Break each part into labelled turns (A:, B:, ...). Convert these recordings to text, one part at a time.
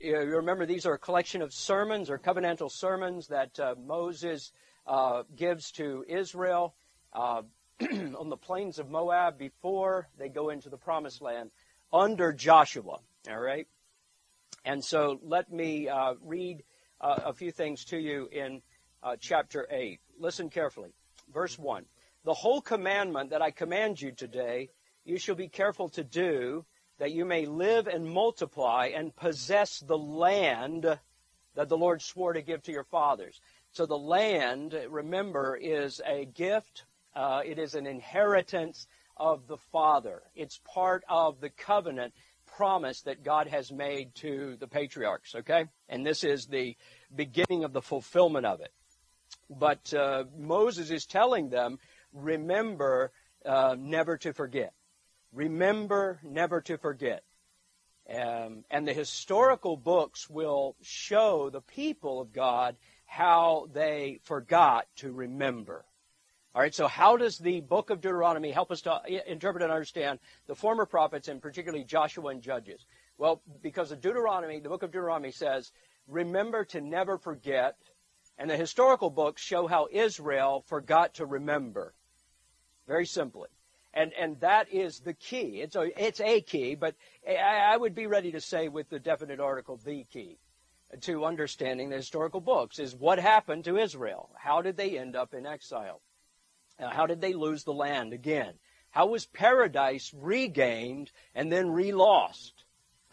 A: You remember these are a collection of sermons or covenantal sermons that Moses gives to Israel on the plains of Moab before they go into the Promised Land under Joshua. All right? And so let me read a few things to you in chapter 8. Listen carefully. Verse 1. The whole commandment that I command you today, you shall be careful to do, that you may live and multiply and possess the land that the Lord swore to give to your fathers. So the land, remember, is a gift. It is an inheritance of the Father. It's part of the covenant promise that God has made to the patriarchs, okay? And this is the beginning of the fulfillment of it. But Moses is telling them, remember never to forget. Remember never to forget. And the historical books will show the people of God how they forgot to remember. All right, so how does the book of Deuteronomy help us to interpret and understand the former prophets, and particularly Joshua and Judges? Well, because of Deuteronomy, the book of Deuteronomy says, remember to never forget. And the historical books show how Israel forgot to remember. Very simply. And that is the key. It's a key, but I would be ready to say with the definite article, the key to understanding the historical books is what happened to Israel. How did they end up in exile? How did they lose the land again? How was paradise regained and then re-lost?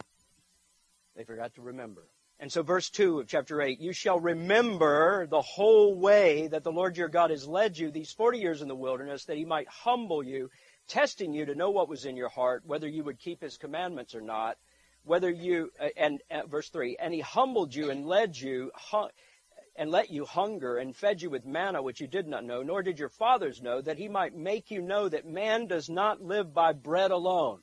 A: They forgot to remember. And so verse 2 of chapter 8, you shall remember the whole way that the Lord your God has led you these 40 years in the wilderness, that he might humble you, testing you to know what was in your heart, whether you would keep his commandments or not, whether you, and verse 3, and he humbled you and led you, and let you hunger, and fed you with manna which you did not know, nor did your fathers know, that he might make you know that man does not live by bread alone,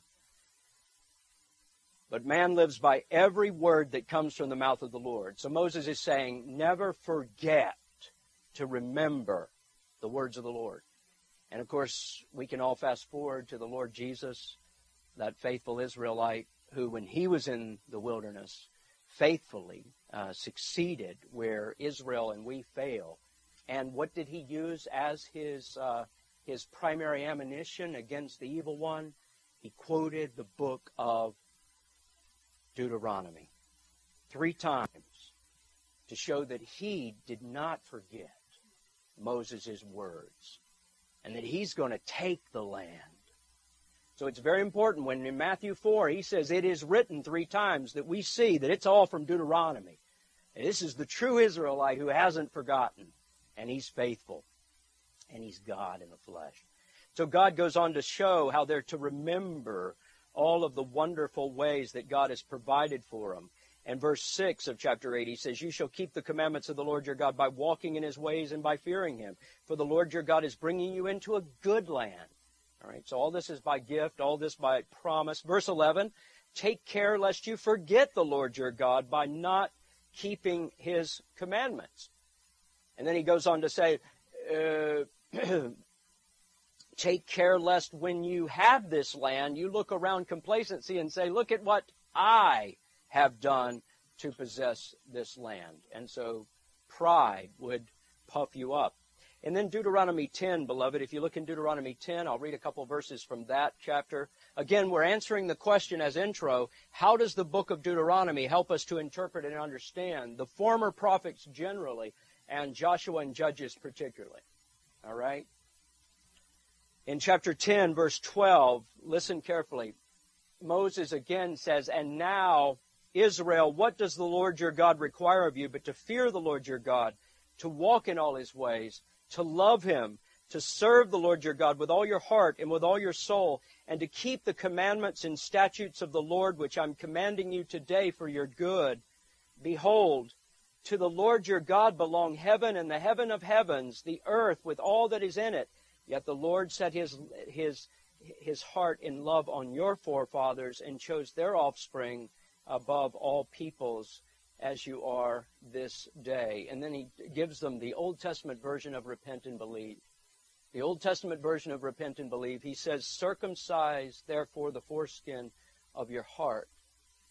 A: but man lives by every word that comes from the mouth of the Lord. So Moses is saying, never forget to remember the words of the Lord. And of course, we can all fast forward to the Lord Jesus, that faithful Israelite who, when he was in the wilderness, faithfully succeeded where Israel and we fail. And what did he use as his primary ammunition against the evil one? He quoted the book of Deuteronomy 3 times to show that he did not forget Moses' words and that he's going to take the land. So it's very important when in Matthew 4 he says it is written 3 times that we see that it's all from Deuteronomy. And this is the true Israelite who hasn't forgotten, and he's faithful, and he's God in the flesh. So God goes on to show how they're to remember all of the wonderful ways that God has provided for them. And verse 6 of chapter 8, he says, you shall keep the commandments of the Lord your God by walking in his ways and by fearing him. For the Lord your God is bringing you into a good land. All right, so all this is by gift, all this by promise. Verse 11, take care lest you forget the Lord your God by not keeping his commandments. And then he goes on to say, take care lest when you have this land, you look around complacency and say, look at what I have done to possess this land. And so pride would puff you up. And then Deuteronomy 10, beloved, if you look in Deuteronomy 10, I'll read a couple verses from that chapter. Again, we're answering the question as intro, how does the book of Deuteronomy help us to interpret and understand the former prophets generally and Joshua and Judges particularly? All right? In chapter 10, verse 12, listen carefully. Moses again says, and now, Israel, what does the Lord your God require of you but to fear the Lord your God, to walk in all his ways, to love him, to serve the Lord your God with all your heart and with all your soul, and to keep the commandments and statutes of the Lord which I'm commanding you today for your good. Behold, to the Lord your God belong heaven and the heaven of heavens, the earth with all that is in it. Yet the Lord set his heart in love on your forefathers and chose their offspring above all peoples as you are this day. And then he gives them the Old Testament version of repent and believe. The Old Testament version of repent and believe. He says, circumcise therefore the foreskin of your heart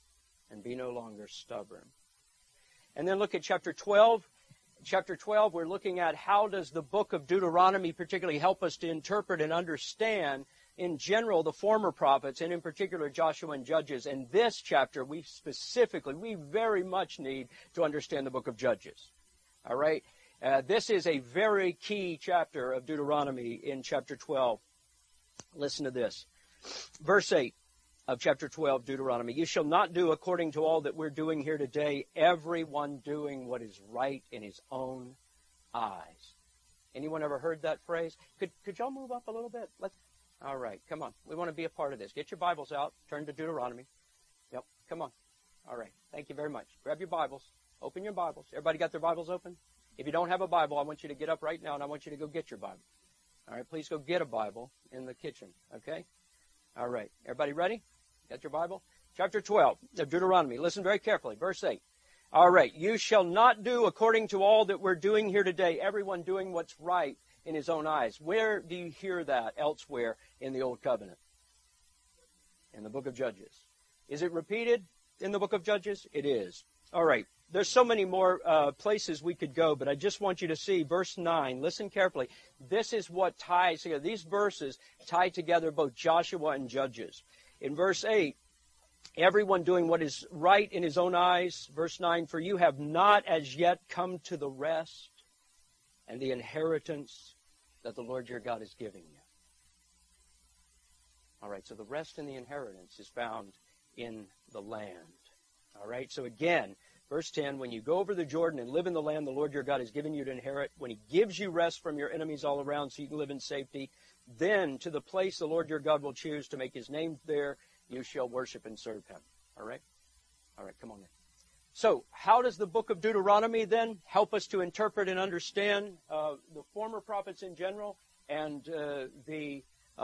A: and be no longer stubborn. And then look at chapter 12. Chapter 12, we're looking at how does the book of Deuteronomy particularly help us to interpret and understand, in general, the former prophets, and in particular Joshua and Judges. In this chapter, we very much need to understand the book of Judges. All right? This is a very key chapter of Deuteronomy in chapter 12. Listen to this. Verse 8 of chapter 12, Deuteronomy. You shall not do according to all that we're doing here today, everyone doing what is right in his own eyes. Anyone ever heard that phrase? Could y'all move up a little bit? All right, come on. We want to be a part of this. Get your Bibles out. Turn to Deuteronomy. Yep, come on. All right, thank you very much. Grab your Bibles. Open your Bibles. Everybody got their Bibles open? If you don't have a Bible, I want you to get up right now, and I want you to go get your Bible. All right, please go get a Bible in the kitchen, okay? All right, everybody ready? Got your Bible? Chapter 12 of Deuteronomy. Listen very carefully. Verse 8. All right, you shall not do according to all that we're doing here today, everyone doing what's right in his own eyes. Where do you hear that elsewhere in the Old Covenant? In the book of Judges. Is it repeated in the book of Judges? It is. All right. There's so many more places we could go, but I just want you to see verse 9. Listen carefully. This is what ties together. These verses tie together both Joshua and Judges. In verse 8, everyone doing what is right in his own eyes. Verse 9, for you have not as yet come to the rest and the inheritance that the Lord your God is giving you. All right, so the rest and the inheritance is found in the land. All right, so again, verse 10, when you go over the Jordan and live in the land the Lord your God has given you to inherit, when he gives you rest from your enemies all around so you can live in safety, then to the place the Lord your God will choose to make his name there, you shall worship and serve him. All right? All right, come on then. So, how does the book of Deuteronomy then help us to interpret and understand the former prophets in general and the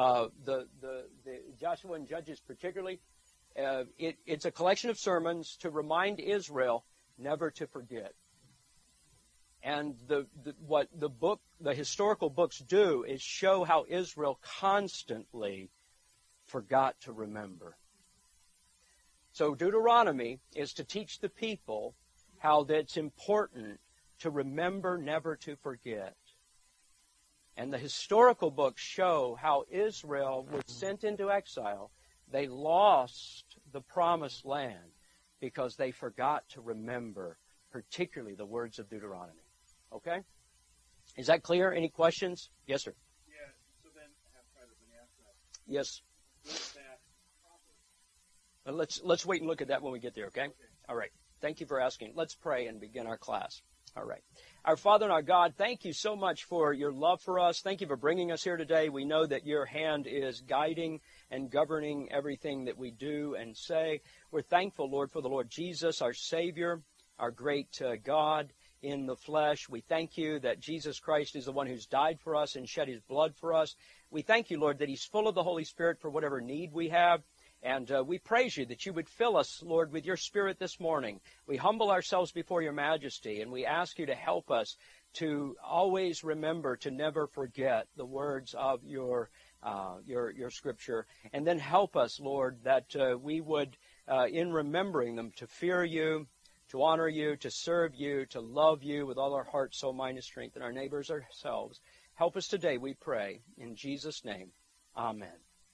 A: Joshua and Judges particularly? It's a collection of sermons to remind Israel never to forget. And what the historical books do is show how Israel constantly forgot to remember. So Deuteronomy is to teach the people how it's important to remember, never to forget. And the historical books show how Israel was sent into exile. They lost the promised land because they forgot to remember, particularly the words of Deuteronomy. Okay? Is that clear? Any questions? Yes, sir.
B: Yeah, so then I have let me ask that.
A: Yes.
B: With that
A: Let's wait and look at that when we get there, okay? All right. Thank you for asking. Let's pray and begin our class. All right. Our Father and our God, thank you so much for your love for us. Thank you for bringing us here today. We know that your hand is guiding and governing everything that we do and say. We're thankful, Lord, for the Lord Jesus, our Savior, our great God in the flesh. We thank you that Jesus Christ is the one who's died for us and shed his blood for us. We thank you, Lord, that he's full of the Holy Spirit for whatever need we have. And we praise you that you would fill us, Lord, with your Spirit this morning. We humble ourselves before your majesty, and we ask you to help us to always remember to never forget the words of your Scripture. And then help us, Lord, that we would, in remembering them, to fear you, to honor you, to serve you, to love you with all our heart, soul, mind, and strength, and our neighbors ourselves. Help us today, we pray. In Jesus' name, amen.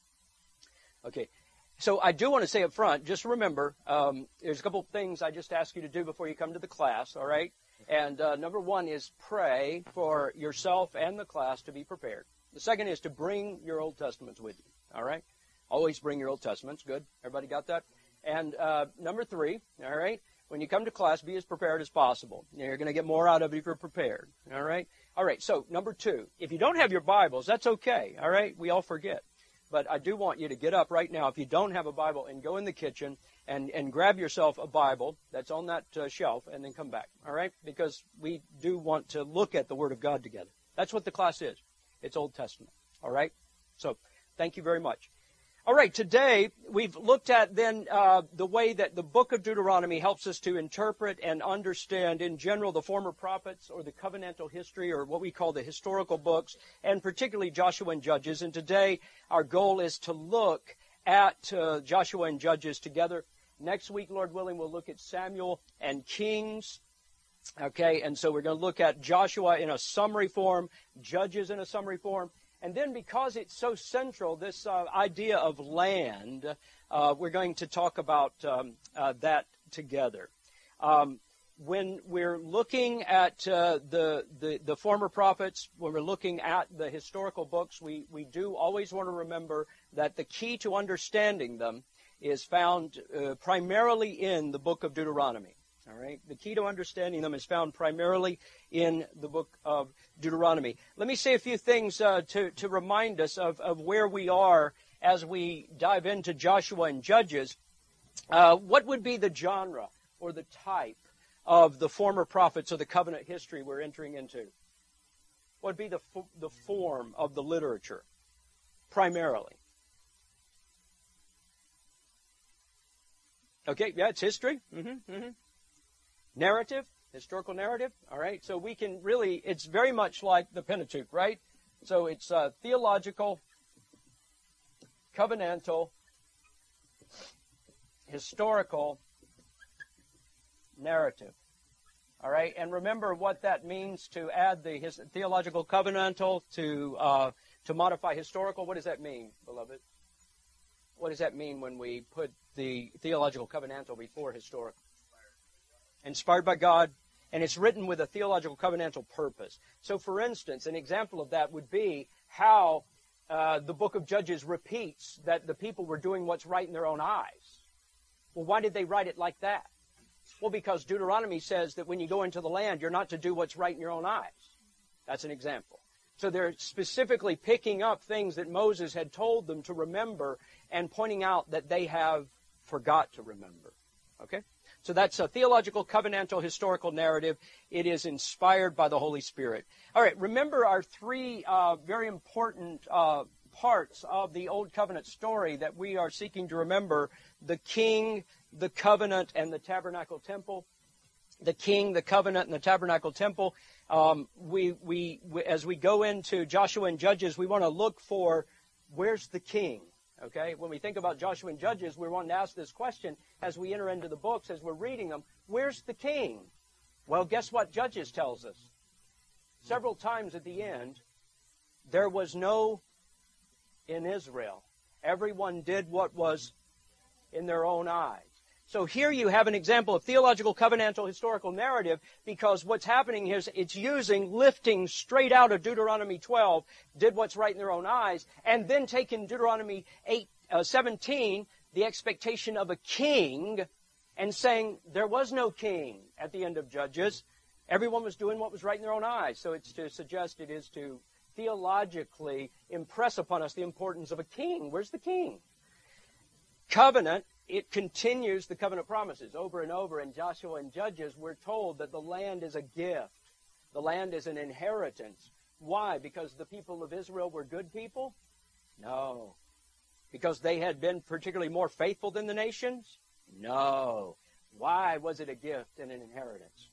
A: Okay. So I do want to say up front, just remember, there's a couple of things I just ask you to do before you come to the class, all right? And number one is pray for yourself and the class to be prepared. The second is to bring your Old Testaments with you, all right? Always bring your Old Testaments. Good. Everybody got that? And number three, all right, when you come to class, be as prepared as possible. You're going to get more out of it if you're prepared, all right? All right, so number two, if you don't have your Bibles, that's okay, all right? We all forget. But I do want you to get up right now if you don't have a Bible and go in the kitchen and grab yourself a Bible that's on that shelf and then come back, all right? Because we do want to look at the Word of God together. That's what the class is. It's Old Testament, all right? So thank you very much. All right, today we've looked at then the way that the book of Deuteronomy helps us to interpret and understand in general the former prophets or the covenantal history or what we call the historical books, and particularly Joshua and Judges. And today our goal is to look at Joshua and Judges together Next week, Lord willing, we'll look at Samuel and Kings. Okay, and so we're going to look at Joshua in a summary form, Judges in a summary form. And then because it's so central, this idea of land, we're going to talk about that together. When we're looking at the former prophets, when we're looking at the historical books, we do always want to remember that the key to understanding them is found primarily in the book of Deuteronomy. All right, the key to understanding them is found primarily in the book of Deuteronomy. Let me say a few things to remind us of where we are as we dive into Joshua and Judges. What would be the genre or the type of the former prophets of the covenant history we're entering into? What would be the form of the literature, primarily? Okay, yeah, it's history. Narrative, historical narrative. All right, so we can really, it's very much like the Pentateuch, right? So it's theological, covenantal, historical narrative. All right, and remember what that means to add the theological covenantal to modify historical. What does that mean, beloved? What does that mean when we put the theological covenantal before historical? Inspired by God, and it's written with a theological covenantal purpose. So, for instance, an example of that would be how the book of Judges repeats that the people were doing what's right in their own eyes. Well, why did they write it like that? Well, because Deuteronomy says that when you go into the land, you're not to do what's right in your own eyes. That's an example. So they're specifically picking up things that Moses had told them to remember and pointing out that they have forgot to remember. Okay? So that's a theological, covenantal, historical narrative. It is inspired by the Holy Spirit. All right, remember our three very important parts of the Old Covenant story that we are seeking to remember: the king, the covenant, and the tabernacle temple. The king, the covenant, and the tabernacle temple. As we go into Joshua and Judges, we want to look for, where's the king? Okay, when we think about Joshua and Judges, we want to ask this question as we enter into the books, as we're reading them, where's the king? Well, guess what Judges tells us? Several times at the end, there was no in Israel. Everyone did what was in their own eyes. So here you have an example of theological, covenantal, historical narrative, because what's happening here is it's lifting straight out of Deuteronomy 12, did what's right in their own eyes, and then taking Deuteronomy 17, the expectation of a king, and saying there was no king at the end of Judges. Everyone was doing what was right in their own eyes. So it's to suggest it is to theologically impress upon us the importance of a king. Where's the king? Covenant. It continues the covenant promises over and over. In Joshua and Judges, we're told that the land is a gift. The land is an inheritance. Why? Because the people of Israel were good people? No. Because they had been particularly more faithful than the nations? No. Why was it a gift and an inheritance?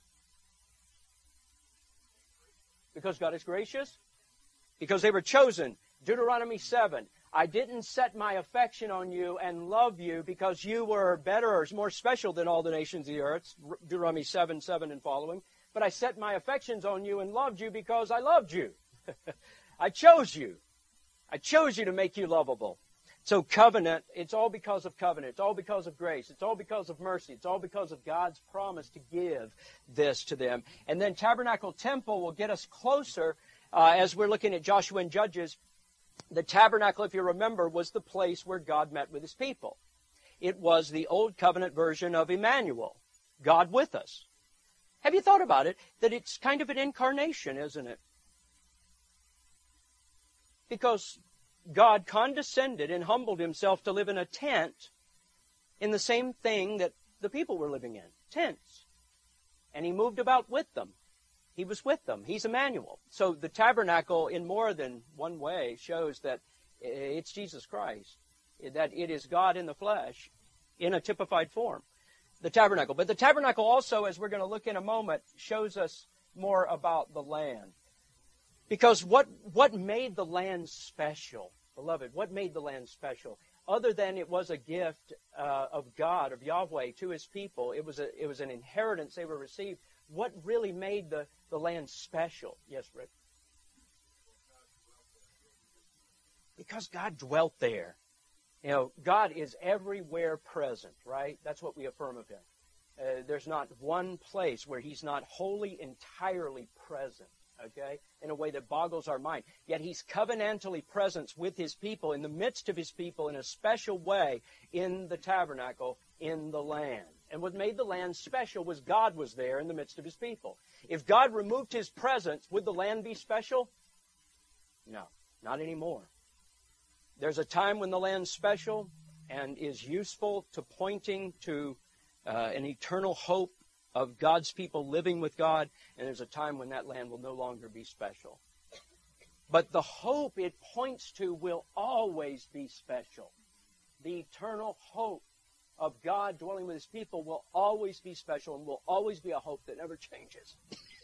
A: Because God is gracious? Because they were chosen. Deuteronomy 7. I didn't set my affection on you and love you because you were better or more special than all the nations of the earth, Deuteronomy 7:7 and following, but I set my affections on you and loved you because I loved you. I chose you. I chose you to make you lovable. So covenant, it's all because of covenant. It's all because of grace. It's all because of mercy. It's all because of God's promise to give this to them. And then tabernacle temple will get us closer as we're looking at Joshua and Judges. The tabernacle, if you remember, was the place where God met with his people. It was the old covenant version of Emmanuel, God with us. Have you thought about it? That it's kind of an incarnation, isn't it? Because God condescended and humbled himself to live in a tent in the same thing that the people were living in, tents. And he moved about with them. He was with them. He's Emmanuel. So the tabernacle, in more than one way, shows that it's Jesus Christ, that it is God in the flesh in a typified form, the tabernacle. But the tabernacle also, as we're going to look in a moment, shows us more about the land. Because what made the land special, beloved, what made the land special? other than it was a gift of God, of Yahweh, to His people. It was an inheritance they were received. What really made the land special? Yes, Rick? Because God dwelt there. You know, God is everywhere present, right? That's what we affirm of Him. There's not one place where He's not wholly, entirely present, okay, in a way that boggles our mind. Yet He's covenantally present with His people, in the midst of His people, in a special way, in the tabernacle, in the land. And what made the land special was God was there in the midst of His people. If God removed His presence, would the land be special? No, not anymore. There's a time when the land's special and is useful to pointing to an eternal hope of God's people living with God, and there's a time when that land will no longer be special. But the hope it points to will always be special. The eternal hope of God dwelling with His people will always be special and will always be a hope that never changes.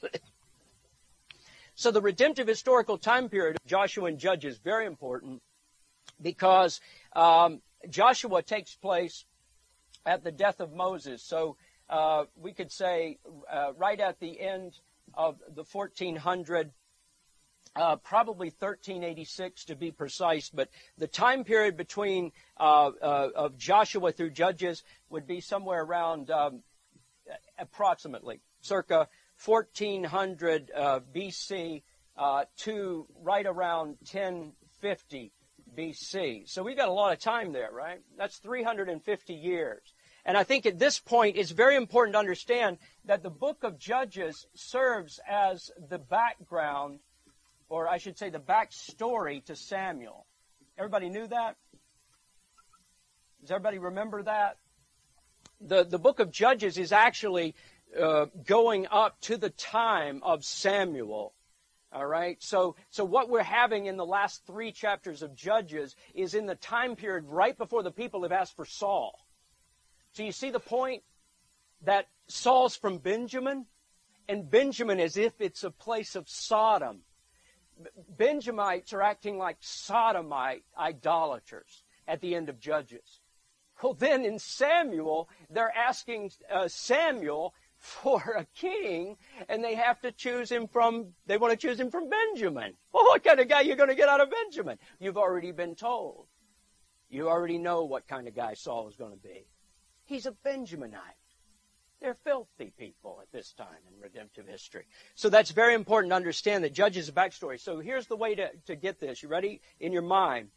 A: So the redemptive historical time period of Joshua and Judges is very important, because Joshua takes place at the death of Moses. So we could say right at the end of the 1400, probably 1386 to be precise, but the time period between of Joshua through Judges would be somewhere around approximately circa 1400 BC to right around 1050 BC. So we've got a lot of time there, right? That's 350 years. And I think at this point it's very important to understand that the book of Judges serves as the background, or I should say the backstory to Samuel. Everybody knew that? Does everybody remember that? The book of Judges is actually going up to the time of Samuel. All right, so what we're having in the last 3 chapters of Judges is in the time period right before the people have asked for Saul. So you see the point that Saul's from Benjamin, and Benjamin as if it's a place of Sodom. Benjamites are acting like Sodomite idolaters at the end of Judges. Well, then in Samuel, they're asking Samuel for a king, and they have to choose him from, they want to choose him from Benjamin. Well, what kind of guy are you going to get out of Benjamin? You've already been told. You already know what kind of guy Saul is going to be. He's a Benjaminite. They're filthy people at this time in redemptive history. So that's very important to understand that Judges is a backstory. So here's the way to get this. You ready? In your mind.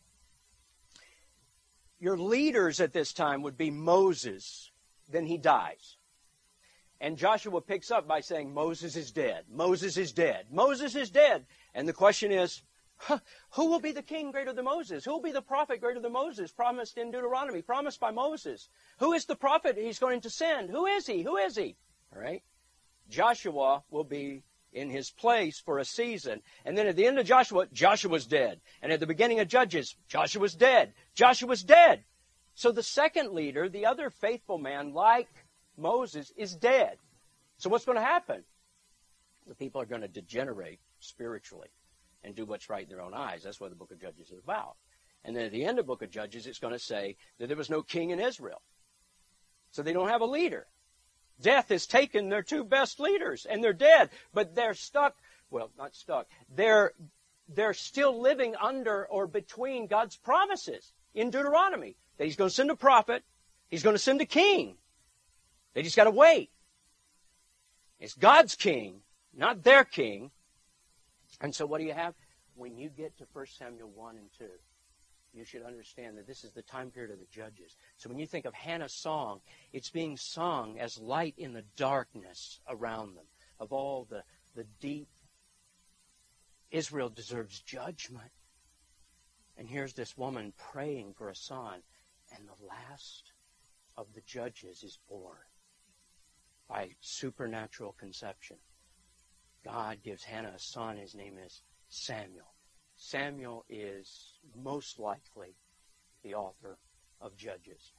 A: Your leaders at this time would be Moses. Then he dies. And Joshua picks up by saying, Moses is dead. Moses is dead. Moses is dead. And the question is, who will be the king greater than Moses? Who will be the prophet greater than Moses? Promised in Deuteronomy. Promised by Moses. Who is the prophet He's going to send? Who is he? Who is he? All right. Joshua will be in his place for a season. And then at the end of Joshua, Joshua's dead. And at the beginning of Judges, Joshua's dead. Joshua's dead. So the second leader, the other faithful man, like Moses, is dead. So what's going to happen? The people are going to degenerate spiritually and do what's right in their own eyes. That's what the book of Judges is about. And then at the end of the book of Judges, it's going to say that there was no king in Israel. So they don't have a leader. Death has taken their 2 best leaders, and they're dead. But they're stuck, well, not stuck. They're still living under or between God's promises in Deuteronomy. That He's going to send a prophet. He's going to send a king. They just got to wait. It's God's king, not their king. And so what do you have? When you get to 1 Samuel 1 and 2, you should understand that this is the time period of the Judges. So when you think of Hannah's song, it's being sung as light in the darkness around them, of all the deep. Israel deserves judgment. And here's this woman praying for a son, and the last of the judges is born by supernatural conception. God gives Hannah a son. His name is Samuel. Samuel is most likely the author of Judges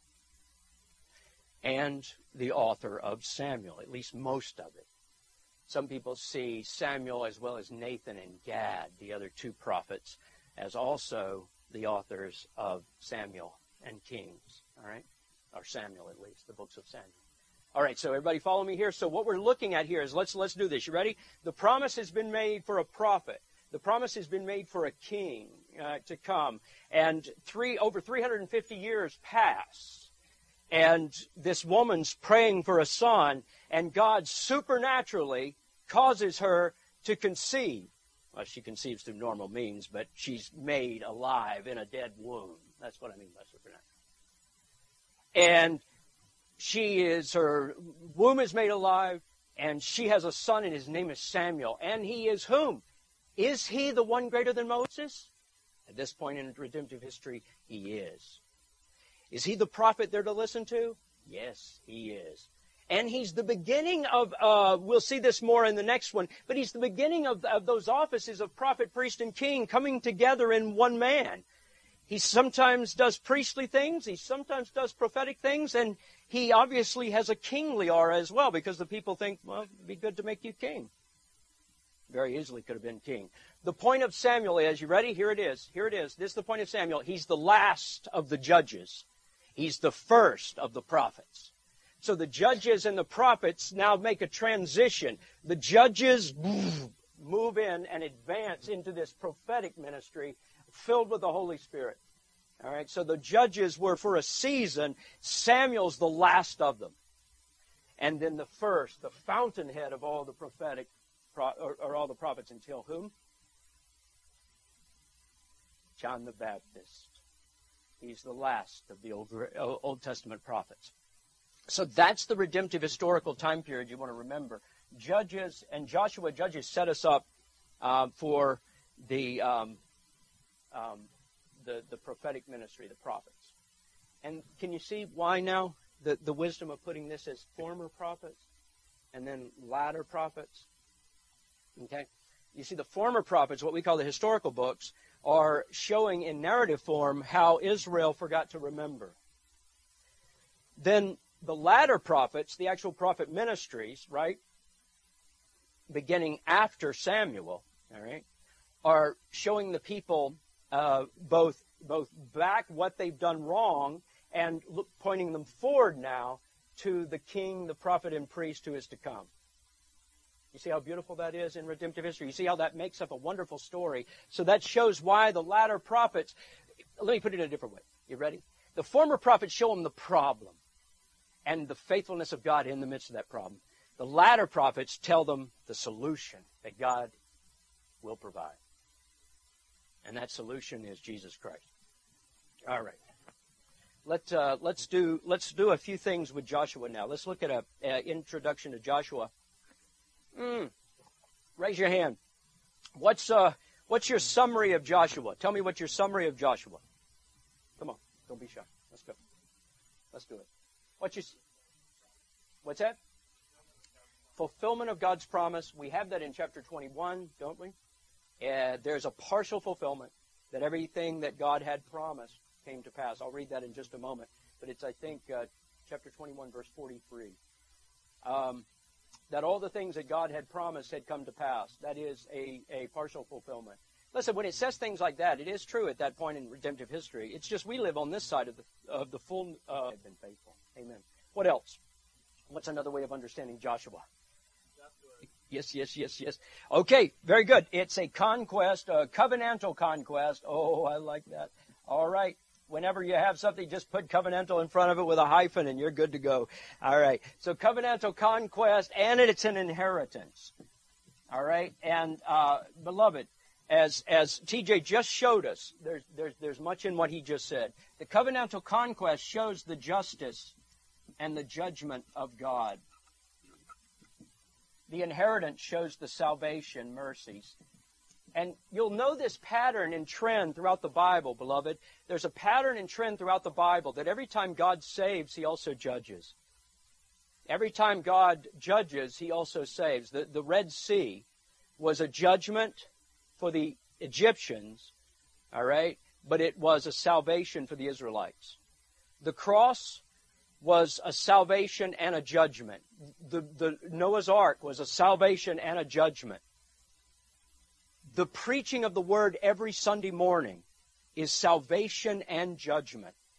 A: and the author of Samuel, at least most of it. Some people see Samuel as well as Nathan and Gad, the other 2 prophets, as also the authors of Samuel and Kings, all right? Or Samuel, at least, the books of Samuel. All right, so everybody follow me here. So what we're looking at here is, let's do this. You ready? The promise has been made for a prophet. The promise has been made for a king to come. And over 350 years pass. And this woman's praying for a son, and God supernaturally causes her to conceive. Well, she conceives through normal means, but she's made alive in a dead womb. That's what I mean by supernatural. And her womb is made alive, and she has a son, and his name is Samuel. And he is whom? Is he the one greater than Moses? At this point in redemptive history, he is. Is he the prophet they're to listen to? Yes, he is. And he's the beginning of, we'll see this more in the next one, but he's the beginning of those offices of prophet, priest, and king coming together in one man. He sometimes does priestly things, he sometimes does prophetic things, and he obviously has a kingly aura as well, because the people think, well, it'd be good to make you king. Very easily could have been king. The point of Samuel is, you ready? Here it is. This is the point of Samuel. He's the last of the judges. He's the first of the prophets. So the judges and the prophets now make a transition. The judges move in and advance into this prophetic ministry filled with the Holy Spirit. All right, so the judges were for a season. Samuel's the last of them. And then the first, the fountainhead of all the prophetic, or all the prophets until whom? John the Baptist. He's the last of the Old Testament prophets. So that's the redemptive historical time period you want to remember. Judges and Joshua, Judges set us up for the prophetic ministry, the prophets. And can you see why now the wisdom of putting this as former prophets and then latter prophets? Okay? You see, the former prophets, what we call the historical books, are showing in narrative form how Israel forgot to remember. Then the latter prophets, the actual prophet ministries, right, beginning after Samuel, all right, are showing the people both back what they've done wrong and pointing them forward now to the king, the prophet, and priest who is to come. You see how beautiful that is in redemptive history? You see how that makes up a wonderful story? So that shows why the latter prophets, let me put it in a different way. You ready? The former prophets show them the problem and the faithfulness of God in the midst of that problem. The latter prophets tell them the solution that God will provide. And that solution is Jesus Christ. All right. Let's do a few things with Joshua now. Let's look at an introduction to Joshua. Raise your hand. What's your summary of Joshua? Tell me what your summary of Joshua. Come on, don't be shy. Let's go. Let's do it. What's that? Fulfillment of God's promise. We have that in chapter 21, don't we? There's a partial fulfillment, that everything that God had promised came to pass. I'll read that in just a moment. But it's, I think, chapter 21, verse 43. That all the things that God had promised had come to pass. That is a partial fulfillment. Listen, when it says things like that, it is true at that point in redemptive history. It's just we live on this side of the full have been faithful. Amen. What else? What's another way of understanding Joshua? Yes. Okay, very good. It's a conquest, a covenantal conquest. Oh, I like that. All right. Whenever you have something, just put covenantal in front of it with a hyphen and you're good to go. All right. So covenantal conquest, and it's an inheritance. All right. And beloved, as TJ just showed us, there's much in what he just said. The covenantal conquest shows the justice and the judgment of God. The inheritance shows the salvation, mercies. And you'll know this pattern and trend throughout the Bible, beloved. There's a pattern and trend throughout the Bible that every time God saves, He also judges. Every time God judges, He also saves. The Red Sea was a judgment for the Egyptians, all right? But it was a salvation for the Israelites. The cross was a salvation and a judgment. The Noah's Ark was a salvation and a judgment. The preaching of the Word every Sunday morning is salvation and judgment.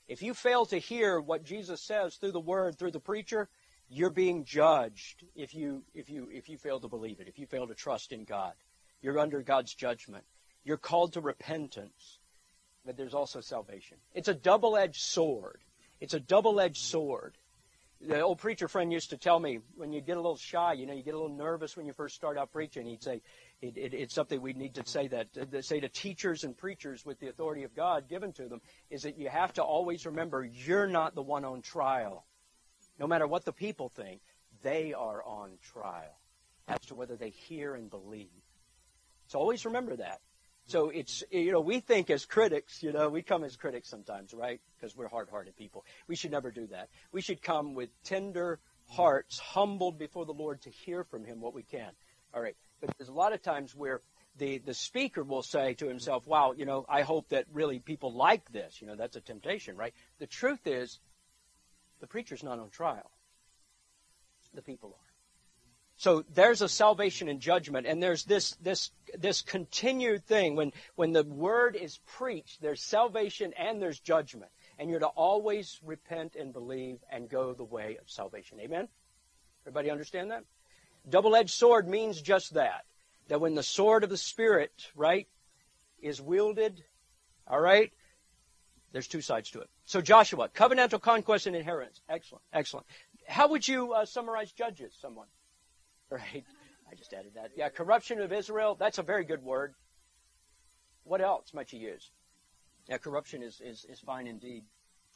A: If you fail to hear what Jesus says through the Word, through the preacher, you're being judged if you fail to believe it, if you fail to trust in God. You're under God's judgment. You're called to repentance, but there's also salvation. It's a double-edged sword. It's a double-edged sword. The old preacher friend used to tell me, when you get a little shy, you get a little nervous when you first start out preaching, he'd say, it's something we need to say to teachers and preachers with the authority of God given to them, is that you have to always remember you're not the one on trial. No matter what the people think, they are on trial as to whether they hear and believe. So always remember that. So it's, we think as critics, we come as critics sometimes, right? Because we're hard-hearted people. We should never do that. We should come with tender hearts, humbled before the Lord to hear from Him what we can. All right. But there's a lot of times where the speaker will say to himself, wow, I hope that really people like this. That's a temptation, right? The truth is, the preacher's not on trial. The people are. So there's a salvation and judgment, and there's this continued thing. When the word is preached, there's salvation and there's judgment. And you're to always repent and believe and go the way of salvation. Amen? Everybody understand that? Double-edged sword means just that. That when the sword of the Spirit, right, is wielded, all right, there's two sides to it. So Joshua, covenantal conquest and inheritance. Excellent, excellent. How would you summarize Judges, someone? Right? I just added that. Yeah, corruption of Israel, that's a very good word. What else might you use? Yeah, corruption is fine indeed.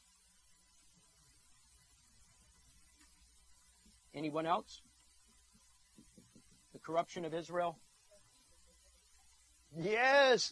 A: Anyone else? The corruption of Israel? Yes.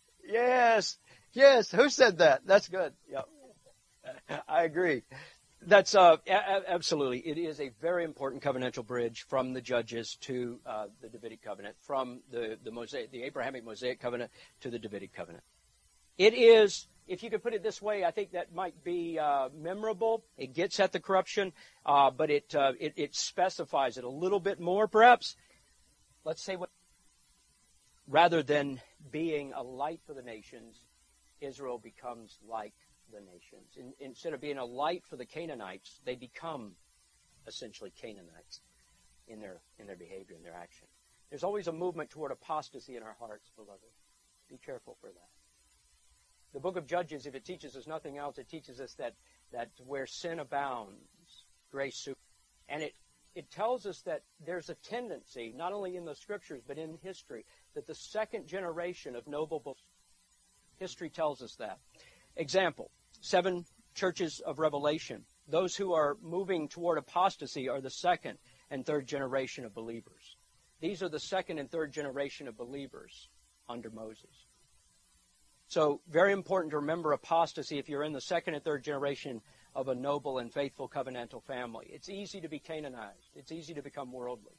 A: Who said that? That's good. Yeah, I agree. That's absolutely. It is a very important covenantal bridge from the Judges to the Davidic covenant, from the Abrahamic Mosaic covenant to the Davidic covenant. It is, if you could put it this way, I think that might be memorable. It gets at the corruption, but it specifies it a little bit more, perhaps. Let's say rather than being a light for the nations, Israel becomes like the nations. Instead of being a light for the Canaanites, they become essentially Canaanites in their behavior, in their action. There's always a movement toward apostasy in our hearts, beloved. Be careful for that. The book of Judges, if it teaches us nothing else, it teaches us that where sin abounds, grace superabunds. And it tells us that there's a tendency, not only in the Scriptures, but in history, that the second generation of noble history tells us that. Example, 7 churches of Revelation. Those who are moving toward apostasy are the second and third generation of believers. These are the second and third generation of believers under Moses. So very important to remember apostasy if you're in the second and third generation of a noble and faithful covenantal family. It's easy to be Canaanized. It's easy to become worldly.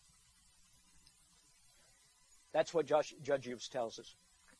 A: That's what Judges tells us.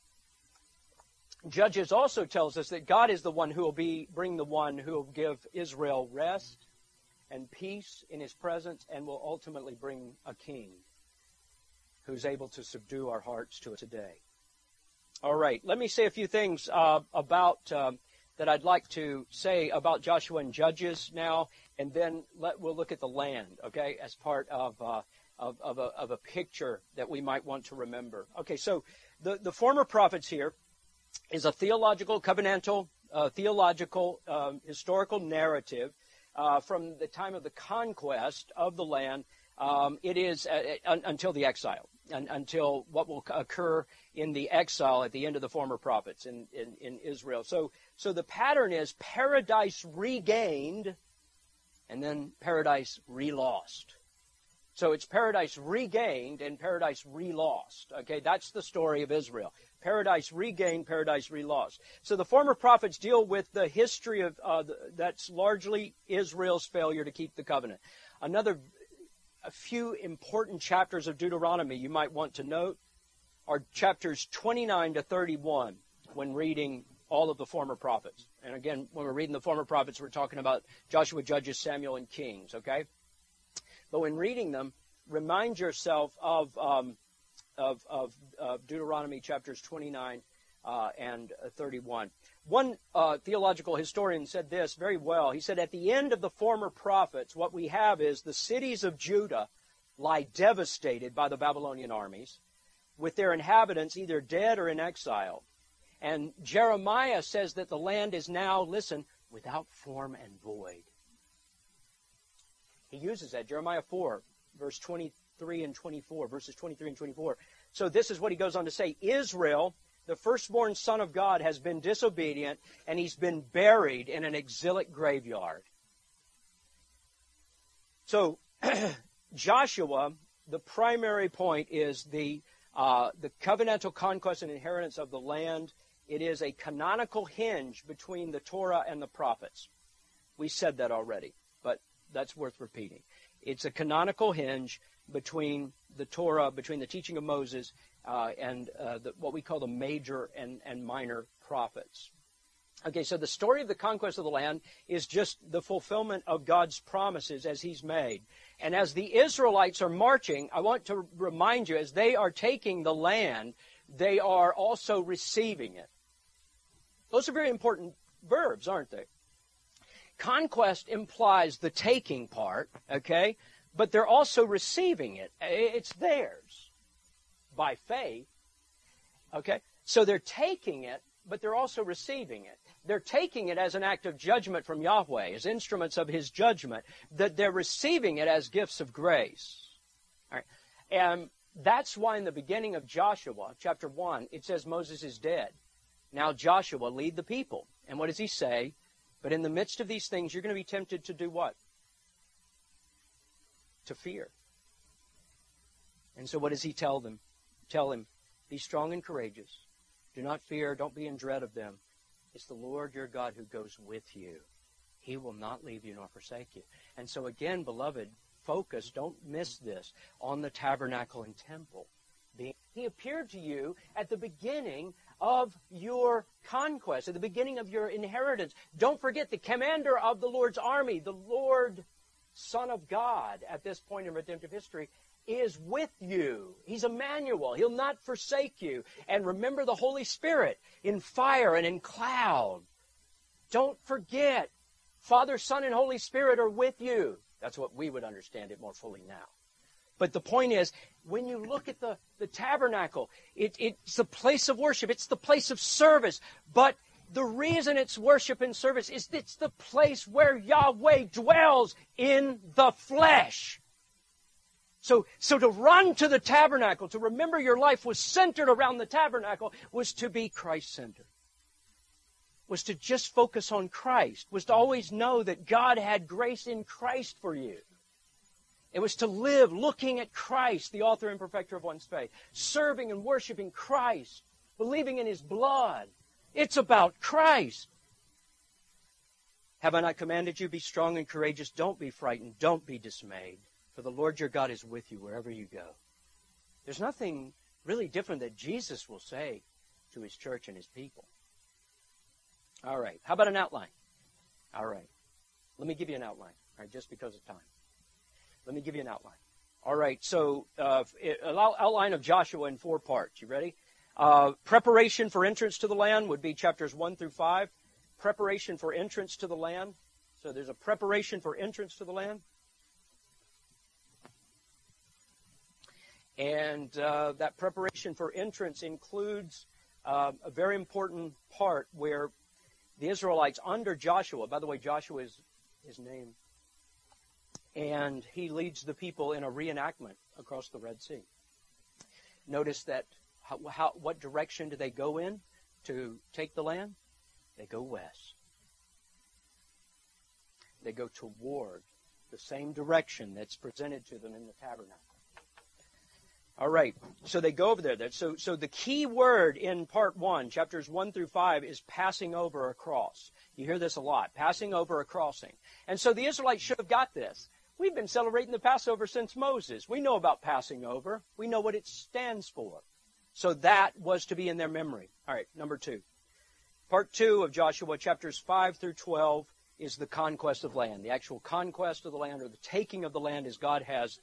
A: Judges also tells us that God is the one who will bring the one who will give Israel rest and peace in His presence and will ultimately bring a king who's able to subdue our hearts to it today. All right, let me say a few things about that I'd like to say about Joshua and Judges now, and then we'll look at the land, okay, as part of a picture that we might want to remember. Okay, so the former prophets here is a theological, covenantal, historical narrative from the time of the conquest of the land. It is until the exile, until what will occur in the exile at the end of the former prophets in Israel. So the pattern is paradise regained and then paradise relost. So it's paradise regained and paradise relost. Okay, that's the story of Israel. Paradise regained, paradise relost. So the former prophets deal with the history of that's largely Israel's failure to keep the covenant. A few important chapters of Deuteronomy you might want to note are chapters 29 to 31 when reading all of the former prophets. And again, when we're reading the former prophets, we're talking about Joshua, Judges, Samuel, and Kings, okay? But when reading them, remind yourself of Deuteronomy chapters 29 and 31. One theological historian said this very well. He said, at the end of the former prophets, what we have is the cities of Judah lie devastated by the Babylonian armies, with their inhabitants either dead or in exile. And Jeremiah says that the land is now, listen, without form and void. He uses that, Jeremiah 4, verse 23 and 24, verses 23 and 24. So this is what he goes on to say. Israel, the firstborn son of God, has been disobedient, and he's been buried in an exilic graveyard. So Joshua, the primary point is the covenantal conquest and inheritance of the land. It is a canonical hinge between the Torah and the prophets. We said that already, but that's worth repeating. It's a canonical hinge between the Torah, between the teaching of Moses and what we call the major and minor prophets. Okay, so the story of the conquest of the land is just the fulfillment of God's promises as He's made. And as the Israelites are marching, I want to remind you, as they are taking the land, they are also receiving it. Those are very important verbs, aren't they? Conquest implies the taking part, okay? But they're also receiving it. It's theirs by faith, okay? So they're taking it, but they're also receiving it. They're taking it as an act of judgment from Yahweh, as instruments of His judgment, that they're receiving it as gifts of grace. All right. And that's why in the beginning of Joshua, chapter 1, it says Moses is dead. Now Joshua, lead the people. And what does he say? But in the midst of these things, you're going to be tempted to do what? To fear. And so what does he tell them? Tell him, be strong and courageous. Do not fear. Don't be in dread of them. It's the Lord your God who goes with you. He will not leave you nor forsake you. And so again, beloved, focus, don't miss this, on the tabernacle and temple. He appeared to you at the beginning of your conquest, at the beginning of your inheritance. Don't forget the commander of the Lord's army, the Lord, Son of God, at this point in redemptive history, is with you. He's Emmanuel. He'll not forsake you. And remember the Holy Spirit in fire and in cloud. Don't forget, Father, Son, and Holy Spirit are with you. That's what we would understand it more fully now. But the point is, when you look at the tabernacle, it's the place of worship. It's the place of service. But the reason it's worship and service is it's the place where Yahweh dwells in the flesh. So to run to the tabernacle, to remember your life was centered around the tabernacle, was to be Christ-centered. Was to just focus on Christ. Was to always know that God had grace in Christ for you. It was to live looking at Christ, the author and perfecter of one's faith. Serving and worshiping Christ. Believing in His blood. It's about Christ. Have I not commanded you, be strong and courageous? Don't be frightened. Don't be dismayed. For the Lord your God is with you wherever you go. There's nothing really different that Jesus will say to His church and His people. All right. How about an outline? All right. Let me give you an outline, all right, just because of time. Let me give you an outline. All right. So an outline of Joshua in 4 parts. You ready? Preparation for entrance to the land would be chapters 1 through 5. Preparation for entrance to the land. So there's a preparation for entrance to the land. And that preparation for entrance includes a very important part where the Israelites under Joshua, by the way, Joshua is his name, and he leads the people in a reenactment across the Red Sea. Notice that what direction do they go in to take the land? They go west. They go toward the same direction that's presented to them in the tabernacle. All right, so they go over there. So the key word in part 1, chapters 1 through 5, is passing over across. You hear this a lot, passing over a crossing. And so the Israelites should have got this. We've been celebrating the Passover since Moses. We know about passing over. We know what it stands for. So that was to be in their memory. All right, number 2. Part 2 of Joshua, chapters 5 through 12, is the conquest of land. The actual conquest of the land, or the taking of the land as God has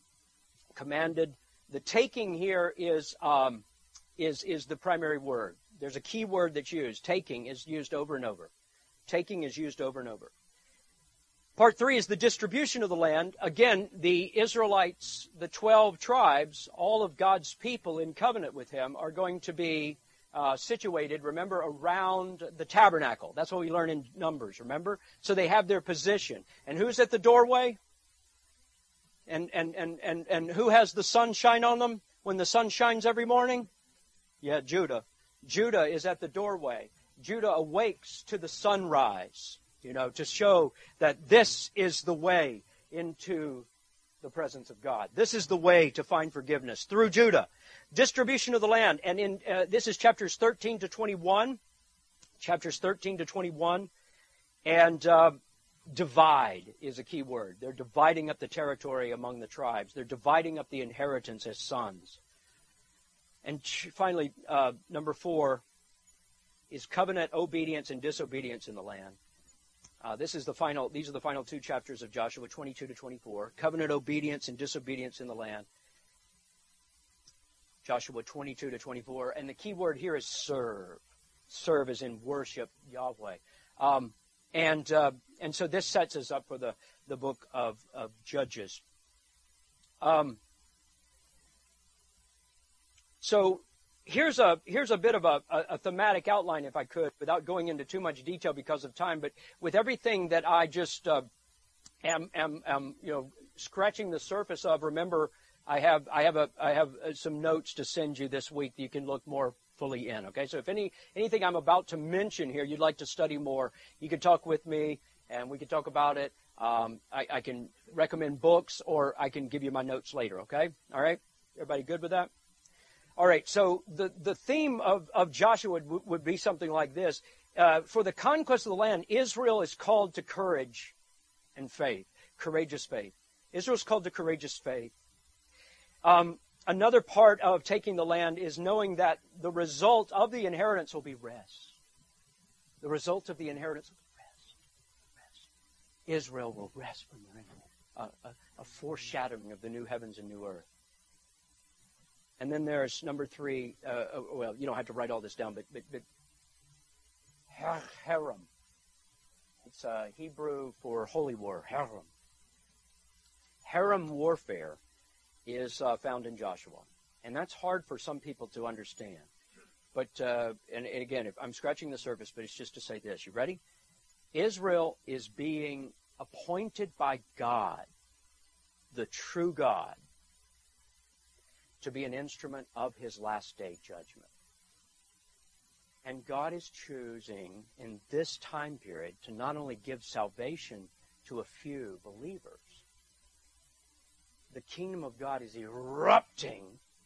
A: commanded. The taking here is the primary word. There's a key word that's used. Taking is used over and over. Taking is used over and over. Part 3 is the distribution of the land. Again, the Israelites, the 12 tribes, all of God's people in covenant with Him are going to be situated, remember, around the tabernacle. That's what we learn in Numbers, remember? So they have their position. And who's at the doorway? And who has the sun shine on them when the sun shines every morning? Yeah, Judah. Judah is at the doorway. Judah awakes to the sunrise, to show that this is the way into the presence of God. This is the way to find forgiveness through Judah. Distribution of the land. And this is chapters 13 to 21. Chapters 13 to 21. And divide is a key word. They're dividing up the territory among the tribes. They're dividing up the inheritance as sons. And finally, number 4 is covenant obedience and disobedience in the land. These are the final 2 chapters of Joshua, 22 to 24. Covenant obedience and disobedience in the land. Joshua 22 to 24. And the key word here is serve. Serve as in worship Yahweh. And so this sets us up for the book of Judges. So here's a bit of a thematic outline, if I could, without going into too much detail because of time. But with everything that I just am scratching the surface of, remember, I have some notes to send you this week that you can look more fully in. Okay, so if anything I'm about to mention here you'd like to study more, you can talk with me and we can talk about it. I can recommend books or I can give you my notes later. Okay, all right, everybody good with that? All right, so the theme of Joshua would be something like this. For the conquest of the land, Israel is called to courage and faith, courageous faith. Israel's called to courageous faith. Another part of taking the land is knowing that the result of the inheritance will be rest. The result of the inheritance will be rest. Israel will rest from their enemies. A foreshadowing of the new heavens and new earth. And then there's number 3. Well, you don't have to write all this down, but Herem. It's Hebrew for holy war. Herem. Herem warfare is found in Joshua. And that's hard for some people to understand. But, and again, I'm scratching the surface, but it's just to say this. You ready? Israel is being appointed by God, the true God, to be an instrument of His last day judgment. And God is choosing in this time period to not only give salvation to a few believers, the kingdom of God is erupting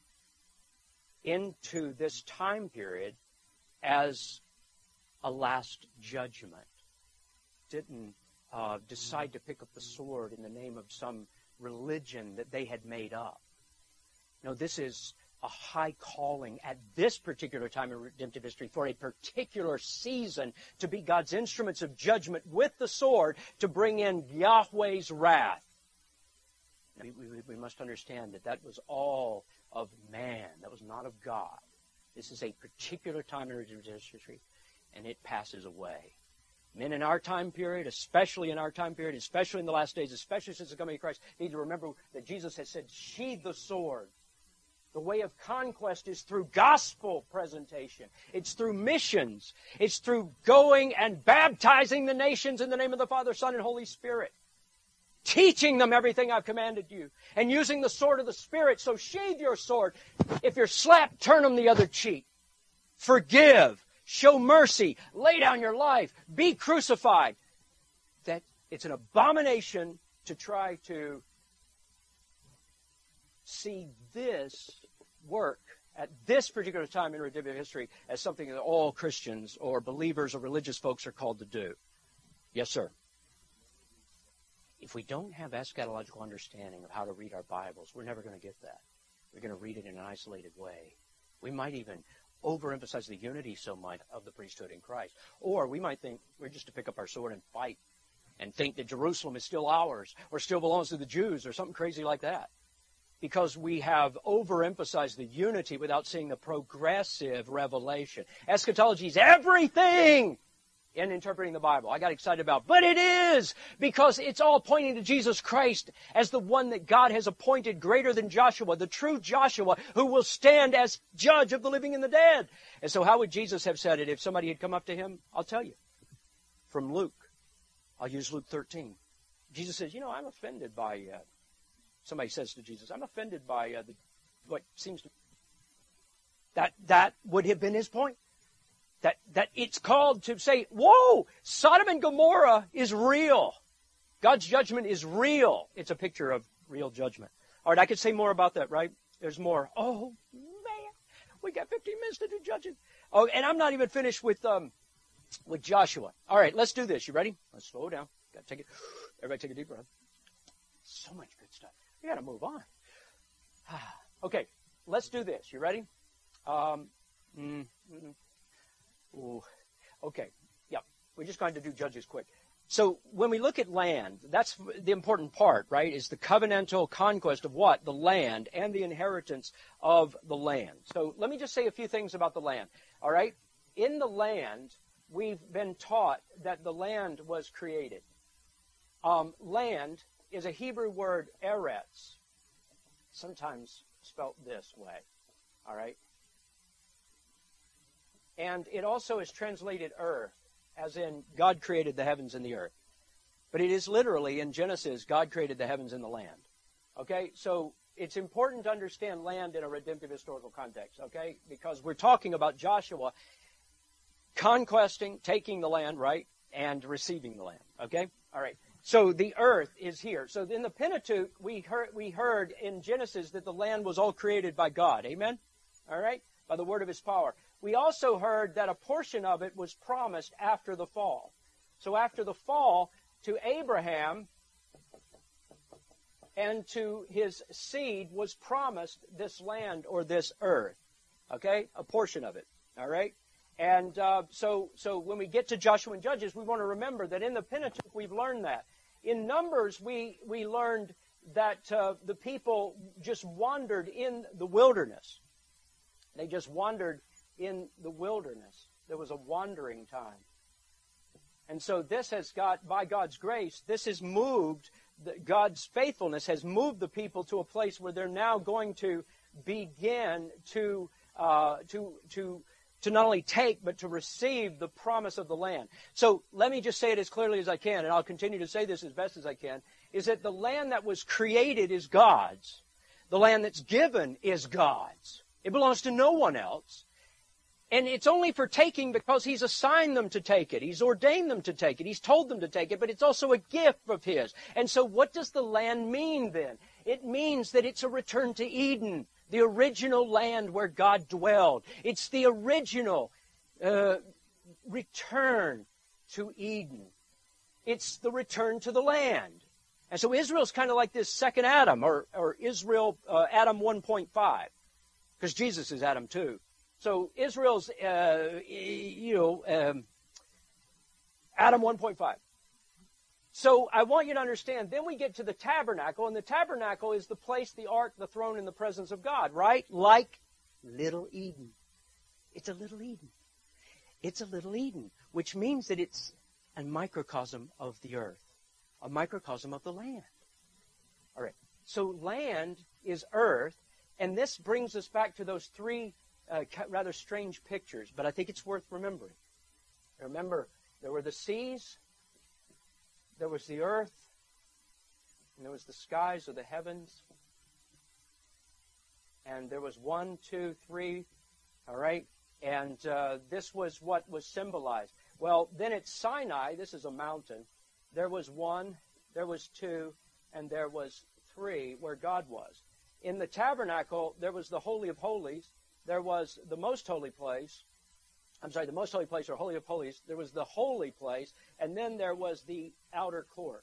A: into this time period as a last judgment. Didn't decide to pick up the sword in the name of some religion that they had made up. No, this is a high calling at this particular time in redemptive history for a particular season to be God's instruments of judgment with the sword to bring in Yahweh's wrath. We must understand that was all of man. That was not of God. This is a particular time in redemptive history, and it passes away. Men in our time period, especially in our time period, especially in the last days, especially since the coming of Christ, need to remember that Jesus has said, sheathe the sword. The way of conquest is through gospel presentation. It's through missions. It's through going and baptizing the nations in the name of the Father, Son, and Holy Spirit. Teaching them everything I've commanded you. And using the sword of the Spirit. So sheathe your sword. If you're slapped, turn them the other cheek. Forgive. Show mercy. Lay down your life. Be crucified. That it's an abomination to try to see this work at this particular time in redemptive history as something that all Christians or believers or religious folks are called to do. Yes, sir. If we don't have eschatological understanding of how to read our Bibles, we're never going to get that. We're going to read it in an isolated way. We might even overemphasize the unity so much of the priesthood in Christ. Or we might think we're just to pick up our sword and fight and think that Jerusalem is still ours or still belongs to the Jews or something crazy like that. because we have overemphasized the unity without seeing the progressive revelation. Eschatology is everything in interpreting the Bible. I got excited about it. But it is, because it's all pointing to Jesus Christ as the one that God has appointed greater than Joshua, the true Joshua, who will stand as judge of the living and the dead. And so how would Jesus have said it if somebody had come up to him? I'll tell you. From Luke. I'll use Luke 13. Jesus says, I'm offended by, somebody says to Jesus, I'm offended by what seems to... That would have been his point. That it's called to say, whoa, Sodom and Gomorrah is real. God's judgment is real. It's a picture of real judgment. All right, I could say more about that, right? There's more. Oh, man, we got 15 minutes to do judging. Oh, and I'm not even finished with Joshua. All right, let's do this. You ready? Let's slow down. Got to take it. Everybody take a deep breath. So much good stuff. We got to move on. Okay, let's do this. You ready? Ooh. Okay. Yeah. We're just going to do Judges quick. So when we look at land, that's the important part, right? Is the covenantal conquest of what? The land and the inheritance of the land. So let me just say a few things about the land. All right? In the land, we've been taught that the land was created. Land is a Hebrew word, eretz, sometimes spelt this way. All right? And it also is translated earth, as in God created the heavens and the earth. But it is literally, in Genesis, God created the heavens and the land. Okay? So it's important to understand land in a redemptive historical context, okay? Because we're talking about Joshua conquesting, taking the land, right? And receiving the land, okay? All right. So the earth is here. So in the Pentateuch, we heard in Genesis that the land was all created by God. Amen? All right? By the word of his power. We also heard that a portion of it was promised after the fall. So after the fall, to Abraham and to his seed was promised this land or this earth. Okay? A portion of it. All right? And so when we get to Joshua and Judges, we want to remember that in the Pentateuch we've learned that. In Numbers, we learned that the people just wandered in the wilderness. They just wandered in the wilderness. There was a wandering time. And so this has got, by God's grace, this has moved, God's faithfulness has moved the people to a place where they're now going to begin to not only take, but to receive the promise of the land. So let me just say it as clearly as I can, and I'll continue to say this as best as I can, is that the land that was created is God's. The land that's given is God's. It belongs to no one else. And it's only for taking because He's assigned them to take it. He's ordained them to take it. He's told them to take it, but it's also a gift of His. And so what does the land mean then? It means that it's a return to Eden, the original land where God dwelled. It's the original return to Eden. It's the return to the land. And so Israel's kind of like this second Adam, or Israel, Adam 1.5, because Jesus is Adam 2. So Israel's, Adam 1.5. So I want you to understand, then we get to the tabernacle, and the tabernacle is the place, the ark, the throne, and the presence of God, right? Like little Eden. It's a little Eden. It's a little Eden, which means that it's a microcosm of the earth, a microcosm of the land. All right. So land is earth, and this brings us back to those three rather strange pictures, but I think it's worth remembering. Remember, there were the seas, there was the earth, and there was the skies or the heavens, and there was 1, 2, 3, all right? And this was what was symbolized. Well, then at Sinai, this is a mountain, there was 1, there was 2, and there was 3 where God was. In the tabernacle, there was the Holy of Holies, there was the most holy place. The most holy place or Holy of Holies. There was the holy place, and then there was the outer court.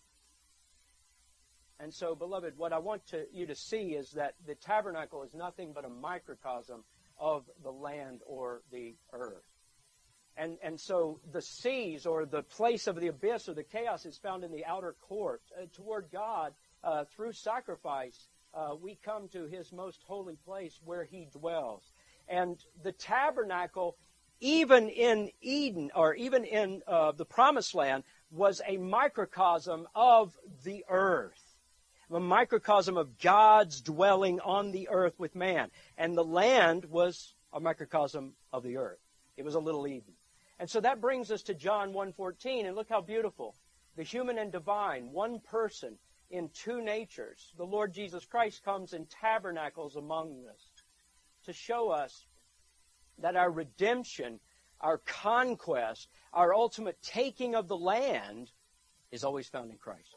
A: And so, beloved, what I want you to see is that the tabernacle is nothing but a microcosm of the land or the earth. And so the seas or the place of the abyss or the chaos is found in the outer court toward God through sacrifice. we come to His most holy place where He dwells. And the tabernacle, even in Eden, or even in the Promised Land, was a microcosm of the earth. A microcosm of God's dwelling on the earth with man. And the land was a microcosm of the earth. It was a little Eden. And so that brings us to John 1:14, and look how beautiful. The human and divine, one person in two natures. The Lord Jesus Christ comes and tabernacles among us to show us that our redemption, our conquest, our ultimate taking of the land is always found in Christ.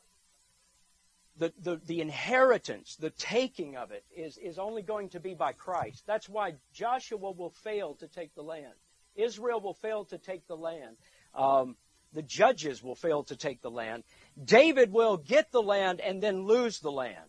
A: The inheritance, the taking of it is only going to be by Christ. That's why Joshua will fail to take the land. Israel will fail to take the land. The judges will fail to take the land. David will get the land and then lose the land.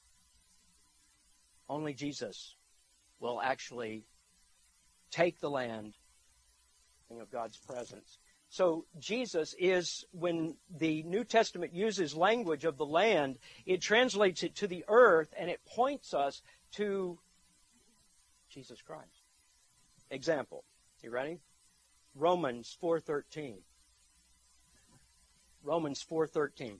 A: Only Jesus will actually take the land of God's presence. So Jesus is, when the New Testament uses language of the land, it translates it to the earth and it points us to Jesus Christ. Example. You ready? Romans 4:13. Romans 4:13.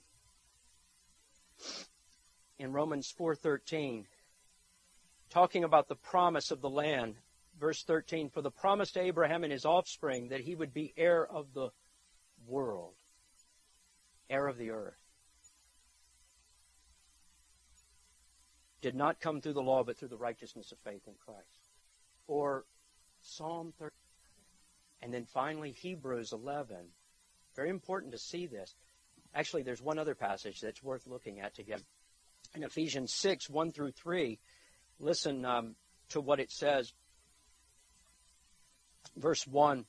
A: In Romans 4:13, talking about the promise of the land, verse 13, for the promise to Abraham and his offspring that he would be heir of the world, heir of the earth, did not come through the law but through the righteousness of faith in Christ. Or Psalm 30. And then finally Hebrews 11. Very important to see this. Actually, there's one other passage that's worth looking at together. In Ephesians 6, 1 through 3, listen to what it says. Verse 1,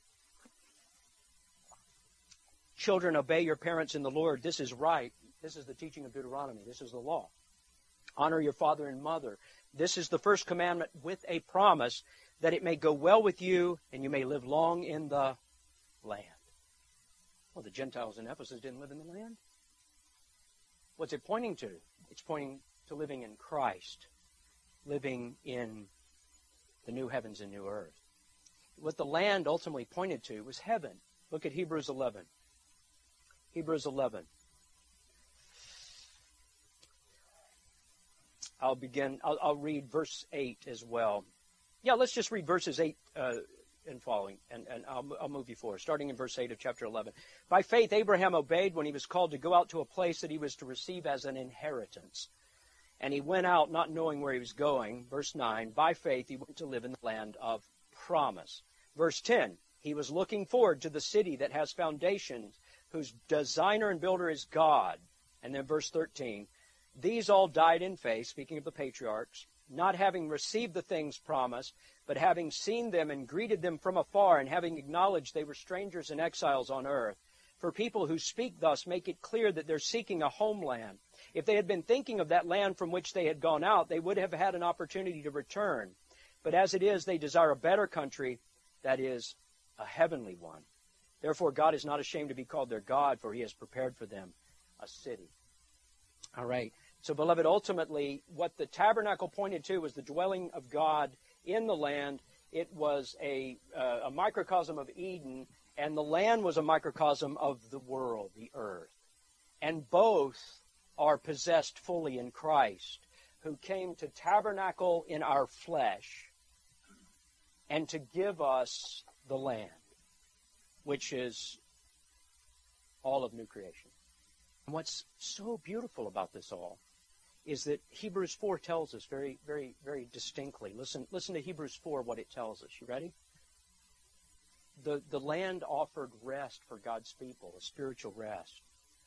A: children, obey your parents in the Lord. This is right. This is the teaching of Deuteronomy. This is the law. Honor your father and mother. This is the first commandment with a promise that it may go well with you and you may live long in the land. Well, the Gentiles in Ephesus didn't live in the land. What's it pointing to? It's pointing to living in Christ, living in the new heavens and new earth. What the land ultimately pointed to was heaven. Look at Hebrews 11. Hebrews 11. I'll read verse 8 as well. Yeah, let's just read verses 8 and following, and I'll move you forward, starting in verse 8 of chapter 11. By faith, Abraham obeyed when he was called to go out to a place that he was to receive as an inheritance. And he went out not knowing where he was going. Verse 9, by faith, he went to live in the land of promise. Verse 10, he was looking forward to the city that has foundations, whose designer and builder is God. And then verse 13, these all died in faith, speaking of the patriarchs, not having received the things promised, but having seen them and greeted them from afar, and having acknowledged they were strangers and exiles on earth. For people who speak thus make it clear that they're seeking a homeland. If they had been thinking of that land from which they had gone out, they would have had an opportunity to return. But as it is, they desire a better country, that is, a heavenly one. Therefore, God is not ashamed to be called their God, for He has prepared for them a city. All right. So, beloved, ultimately, what the tabernacle pointed to was the dwelling of God in the land. It was a microcosm of Eden, and the land was a microcosm of the world, the earth. And both are possessed fully in Christ, who came to tabernacle in our flesh and to give us the land, which is all of new creation. And what's so beautiful about this all is that Hebrews 4 tells us very, very, very distinctly. Listen to Hebrews 4, what it tells us. You ready? The land offered rest for God's people, a spiritual rest.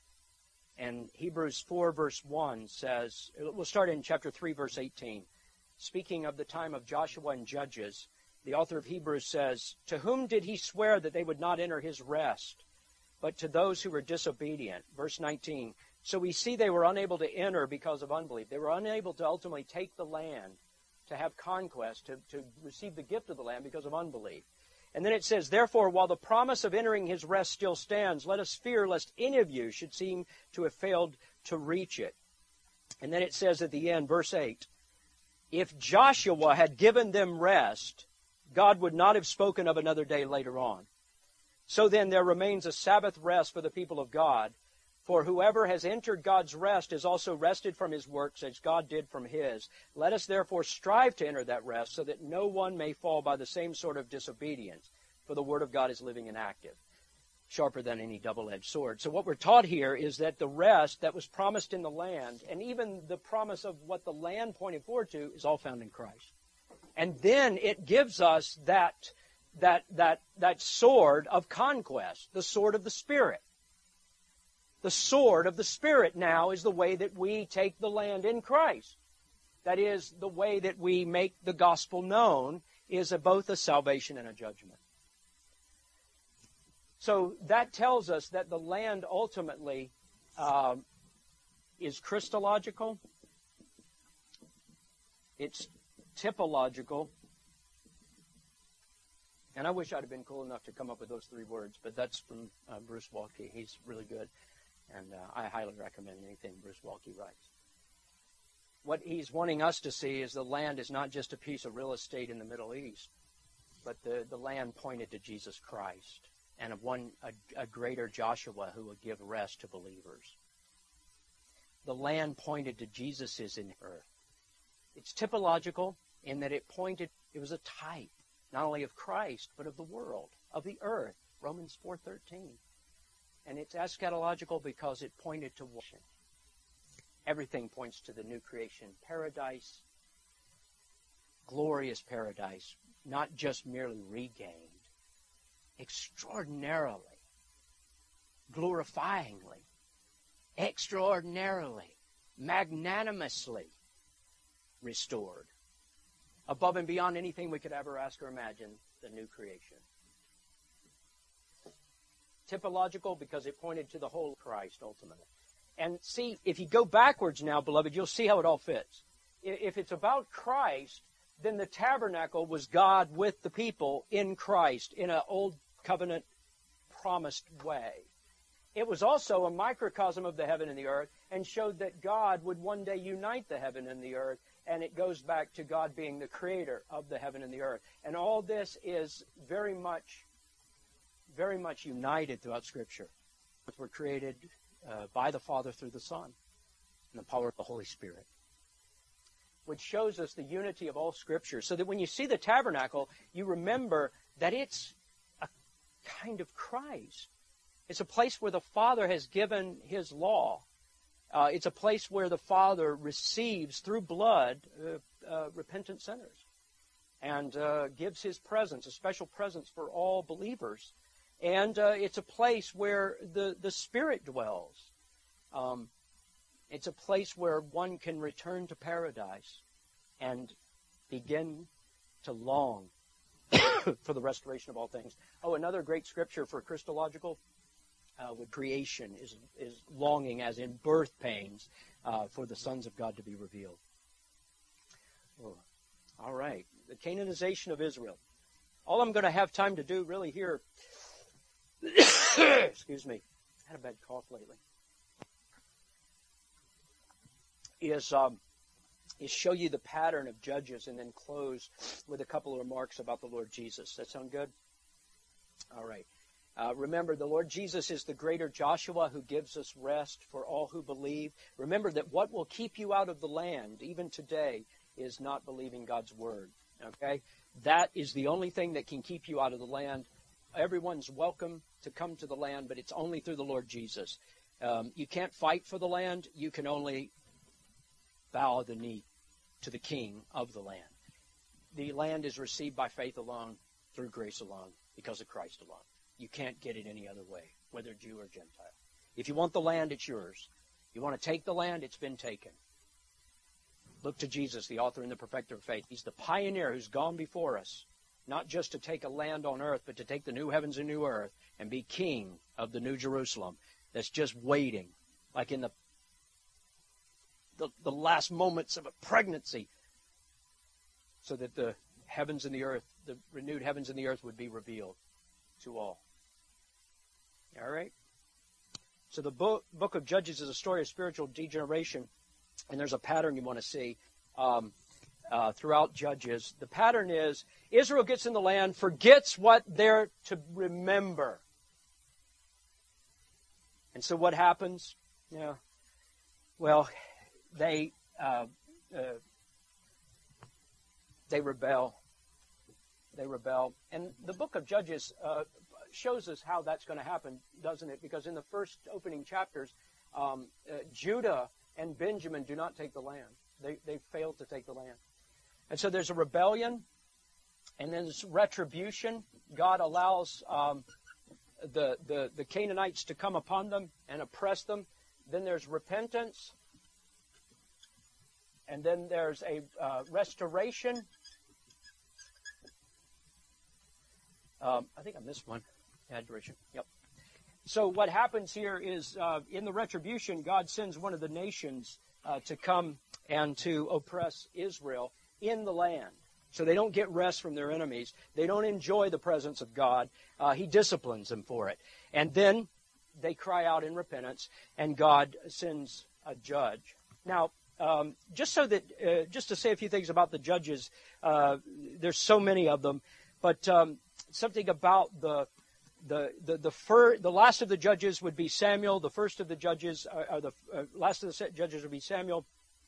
A: And Hebrews 4, verse 1 says, we'll start in chapter 3, verse 18. Speaking of the time of Joshua and Judges, the author of Hebrews says, to whom did he swear that they would not enter his rest, but to those who were disobedient? Verse 19. So we see they were unable to enter because of unbelief. They were unable to ultimately take the land, to have conquest, to receive the gift of the land because of unbelief. And then it says, therefore, while the promise of entering his rest still stands, let us fear lest any of you should seem to have failed to reach it. And then it says at the end, verse 8, if Joshua had given them rest, God would not have spoken of another day later on. So then there remains a Sabbath rest for the people of God. For whoever has entered God's rest is also rested from his works as God did from his. Let us therefore strive to enter that rest so that no one may fall by the same sort of disobedience. For the word of God is living and active, sharper than any double-edged sword. So what we're taught here is that the rest that was promised in the land, and even the promise of what the land pointed forward to, is all found in Christ. And then it gives us that sword of conquest, the sword of the Spirit. The sword of the Spirit now is the way that we take the land in Christ. That is, the way that we make the gospel known is both a salvation and a judgment. So that tells us that the land ultimately is Christological, it's typological, and I wish I'd have been cool enough to come up with those three words, but that's from Bruce Waltke. He's really good. And I highly recommend anything Bruce Waltke writes. What he's wanting us to see is the land is not just a piece of real estate in the Middle East, but the land pointed to Jesus Christ and a greater Joshua who would give rest to believers. The land pointed to Jesus is in earth. It's typological in that it was a type, not only of Christ, but of the world, of the earth, Romans 4:13. And it's eschatological because it pointed to worship. Everything points to the new creation. Paradise, glorious paradise, not just merely regained, extraordinarily, glorifyingly, extraordinarily, magnanimously restored. Above and beyond anything we could ever ask or imagine, the new creation. Typological because it pointed to the whole Christ ultimately. And see, if you go backwards now, beloved, you'll see how it all fits. If it's about Christ, then the tabernacle was God with the people in Christ in an old covenant promised way. It was also a microcosm of the heaven and the earth and showed that God would one day unite the heaven and the earth, and it goes back to God being the creator of the heaven and the earth. And all this is very much united throughout Scripture. We're created by the Father through the Son and the power of the Holy Spirit, which shows us the unity of all Scripture, so that when you see the tabernacle, you remember that it's a kind of Christ. It's a place where the Father has given His law. It's a place where the Father receives, through blood, repentant sinners and gives His presence, a special presence for all believers. And it's a place where the Spirit dwells. It's a place where one can return to paradise and begin to long for the restoration of all things. Oh, another great scripture for Christological with creation is longing, as in birth pains, for the sons of God to be revealed. Oh, all right. The Canaanization of Israel. All I'm going to have time to do really here, excuse me, I had a bad cough lately, is show you the pattern of Judges and then close with a couple of remarks about the Lord Jesus. That sound good? All right. Remember, the Lord Jesus is the greater Joshua who gives us rest for all who believe. Remember that what will keep you out of the land, even today, is not believing God's word. Okay? That is the only thing that can keep you out of the land. Everyone's welcome to come to the land, but it's only through the Lord Jesus. You can't fight for the land. You can only bow the knee to the King of the land. The land is received by faith alone, through grace alone, because of Christ alone. You can't get it any other way, whether Jew or Gentile. If you want the land, it's yours. You want to take the land, it's been taken. Look to Jesus, the author and the perfecter of faith. He's the pioneer who's gone before us, not just to take a land on earth, but to take the new heavens and new earth and be king of the new Jerusalem that's just waiting, like in the last moments of a pregnancy, so that the heavens and the earth, the renewed heavens and the earth would be revealed to all. All right? So the book of Judges is a story of spiritual degeneration And there's a pattern you want to see throughout Judges. The pattern is Israel gets in the land, forgets what they're to remember. And so what happens? Yeah. Well, they rebel. They rebel. And the book of Judges shows us how that's going to happen, doesn't it? Because in the first opening chapters, Judah and Benjamin do not take the land. They fail to take the land. And so there's a rebellion, and then there's retribution. God allows the Canaanites to come upon them and oppress them. Then there's repentance. And then there's a restoration. I think I missed one. Adoration. Yep. So what happens here is in the retribution, God sends one of the nations to come and to oppress Israel in the land. So they don't get rest from their enemies. They don't enjoy the presence of God. He disciplines them for it. And then they cry out in repentance, and God sends a judge. Now, just to say a few things about the judges, there's so many of them, but something about the last of the judges would be Samuel. The first of the judges, last of the judges would be Samuel.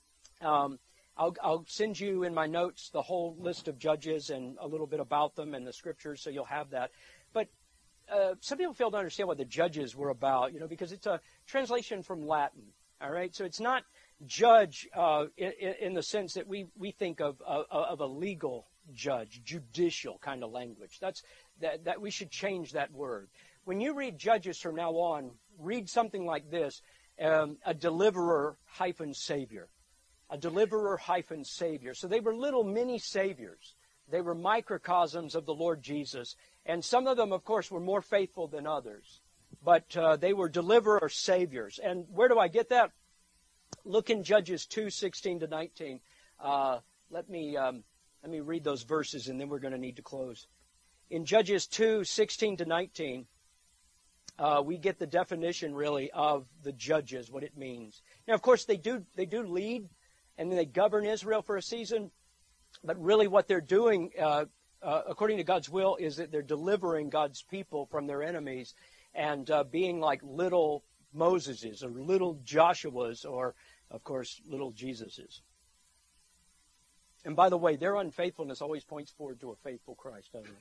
A: I'll send you in my notes the whole list of judges and a little bit about them and the scriptures, so you'll have that. But some people fail to understand what the judges were about, because it's a translation from Latin. All right, so it's not judge in the sense that we think of a legal judge, judicial kind of language. That we should change that word. When you read Judges from now on, read something like this: a deliverer hyphen savior. A deliverer hyphen savior. So they were little mini saviors. They were microcosms of the Lord Jesus. And some of them, of course, were more faithful than others. But they were deliverer saviors. And where do I get that? Look in Judges 2:16 to 19. Let me read those verses, and then we're going to need to close. In Judges 2:16 to 19, we get the definition, really, of the judges, what it means. Now, of course, they do lead, and then they govern Israel for a season. But really what they're doing, according to God's will, is that they're delivering God's people from their enemies and being like little Moseses or little Joshuas or, of course, little Jesuses. And by the way, their unfaithfulness always points forward to a faithful Christ, doesn't it?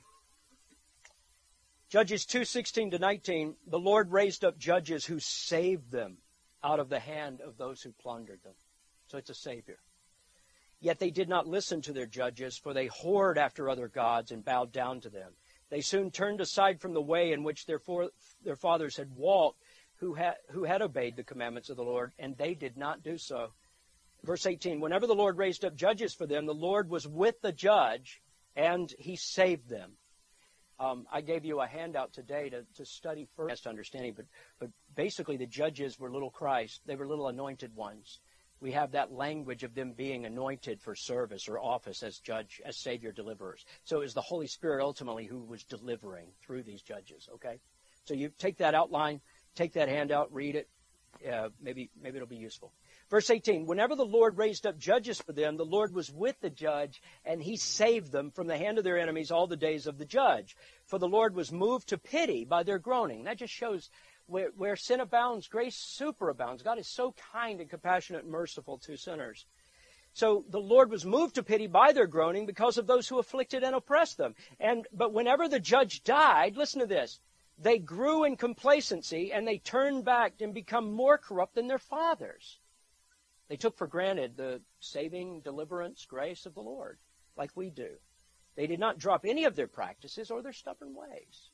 A: Judges 2:16 to 19, the Lord raised up judges who saved them out of the hand of those who plundered them. So it's a savior. Yet they did not listen to their judges, for they whored after other gods and bowed down to them. They soon turned aside from the way in which their fathers had walked, who had obeyed the commandments of the Lord, and they did not do so. Verse 18, whenever the Lord raised up judges for them, the Lord was with the judge, and he saved them. I gave you a handout today to study first understanding, but basically the judges were little Christ. They were little anointed ones. We have that language of them being anointed for service or office as judge, as Savior, deliverers. So it was the Holy Spirit ultimately who was delivering through these judges, okay? So you take that outline, take that handout, read it. Maybe it'll be useful. Verse 18, whenever the Lord raised up judges for them, the Lord was with the judge, and he saved them from the hand of their enemies all the days of the judge. For the Lord was moved to pity by their groaning. That just shows where sin abounds, grace superabounds. God is so kind and compassionate and merciful to sinners. So the Lord was moved to pity by their groaning because of those who afflicted and oppressed them. But whenever the judge died, listen to this, they grew in complacency and they turned back and become more corrupt than their fathers. They took for granted the saving deliverance grace of the Lord, like we do. They did not drop any of their practices or their stubborn ways.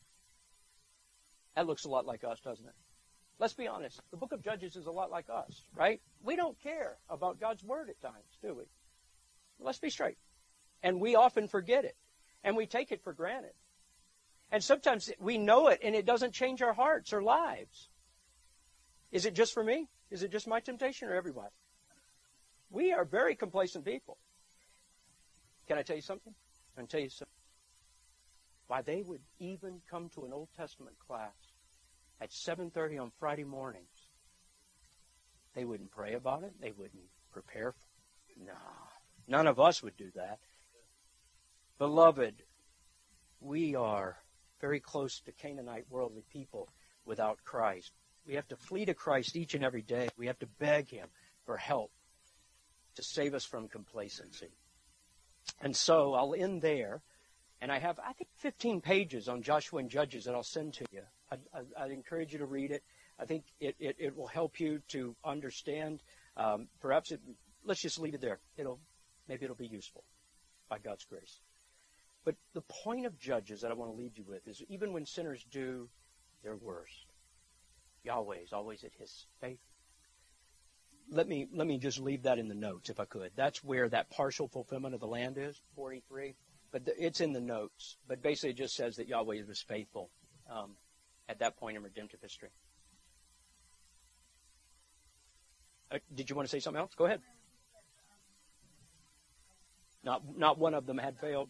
A: That looks a lot like us, doesn't it? Let's be honest. The book of Judges is a lot like us, right? We don't care about God's word at times, do we? Let's be straight. And we often forget it. And we take it for granted. And sometimes we know it and it doesn't change our hearts or lives. Is it just for me? Is it just my temptation or everybody? We are very complacent people. Can I tell you something? I'm going to tell you something. Why they would even come to an Old Testament class at 7:30 on Friday mornings. They wouldn't pray about it. They wouldn't prepare for. No, none of us would do that. Beloved, we are very close to Canaanite worldly people without Christ. We have to flee to Christ each and every day. We have to beg Him for help to save us from complacency. And so I'll end there. And I have, I think, 15 pages on Joshua and Judges that I'll send to you. I'd encourage you to read it. I think it will help you to understand. Let's just leave it there. Maybe it'll be useful by God's grace. But the point of Judges that I want to leave you with is even when sinners do their worst, Yahweh is always at His faith. Let me just leave that in the notes if I could. That's where that partial fulfillment of the land is, 43. But it's in the notes. But basically it just says that Yahweh was faithful at that point in redemptive history. Did you want to say something else? Go ahead. Not one of them had failed.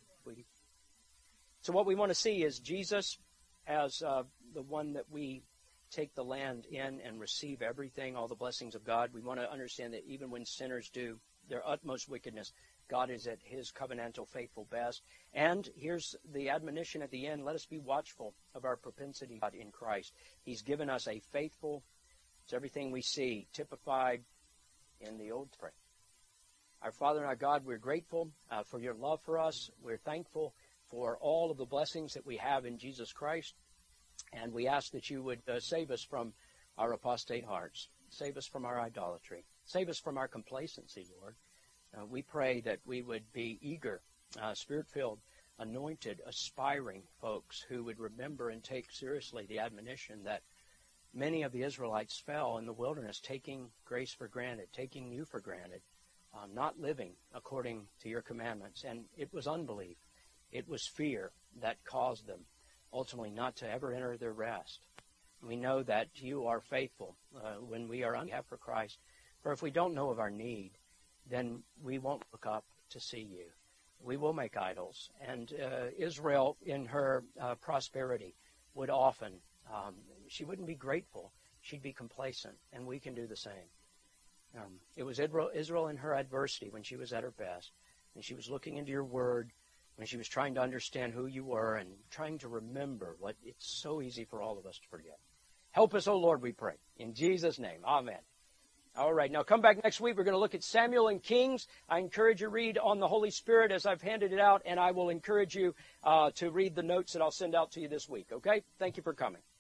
A: So what we want to see is Jesus as the one that we take the land in and receive everything, all the blessings of God. We want to understand that even when sinners do their utmost wickedness, God is at His covenantal faithful best. And here's the admonition at the end. Let us be watchful of our propensity in Christ. He's given us a faithful, it's everything we see typified in the Old Testament. Our Father and our God, we're grateful for your love for us. We're thankful for all of the blessings that we have in Jesus Christ. And we ask that you would save us from our apostate hearts. Save us from our idolatry. Save us from our complacency, Lord. We pray that we would be eager, Spirit-filled, anointed, aspiring folks who would remember and take seriously the admonition that many of the Israelites fell in the wilderness, taking grace for granted, taking you for granted, not living according to your commandments. And it was unbelief. It was fear that caused them ultimately not to ever enter their rest. We know that you are faithful when we are on behalf for Christ. For if we don't know of our need, then we won't look up to see you. We will make idols. And Israel, in her prosperity, would often, she wouldn't be grateful. She'd be complacent, and we can do the same. It was Israel in her adversity when she was at her best, when she was looking into your word, when she was trying to understand who you were and trying to remember what it's so easy for all of us to forget. Help us, O Lord, we pray. In Jesus' name, amen. All right, now come back next week. We're going to look at Samuel and Kings. I encourage you to read on the Holy Spirit as I've handed it out, and I will encourage you to read the notes that I'll send out to you this week, okay? Thank you for coming.